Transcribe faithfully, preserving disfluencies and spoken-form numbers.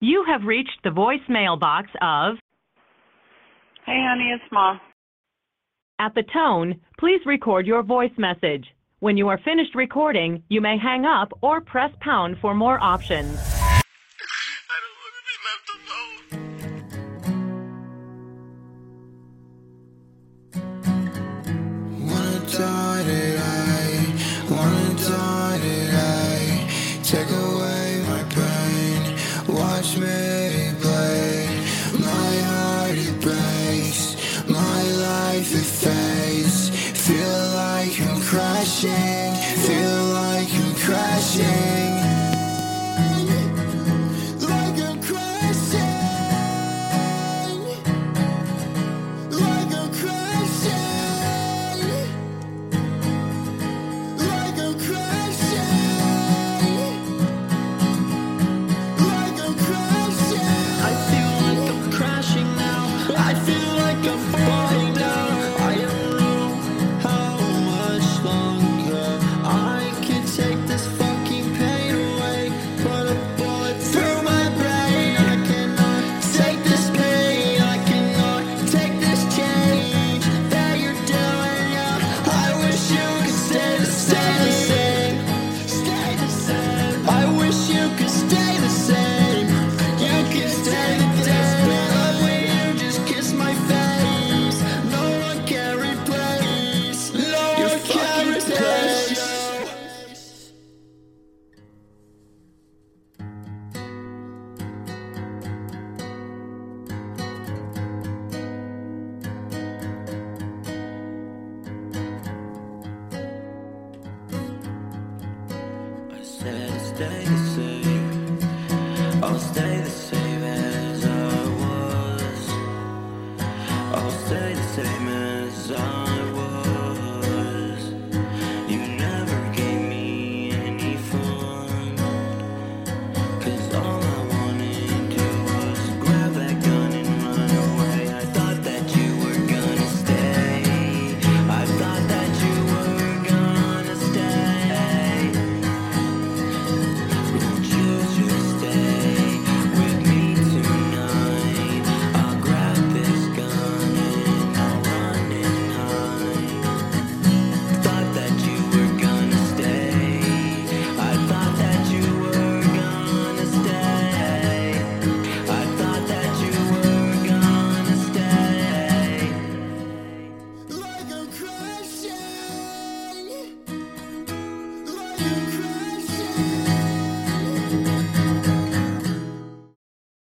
You have reached the voicemail box of... Hey, honey, it's Mom. At the tone, please record your voice message. When you are finished recording, you may hang up or press pound for more options. I don't want to be left alone. Wanna die today, wanna die today. Take away my pain, watch me bleed. My heart it breaks, my life it fades. Feel like I'm crashing, feel like I'm crashing. Like I'm crashing, like I'm crashing, like I'm crashing, like I'm crashing. I feel like I'm crashing now, I feel like I'm falling down. I don't know how much longer I can take this fucking pain away. Put a bullet through my brain. I cannot take this pain, I cannot take this change that you're doing. Yeah, I wish you could stay the same, stay the same. I wish you could stay the same. You can stay the same. Love when you just kiss my face. No one can replace. No one can replace. I said stay the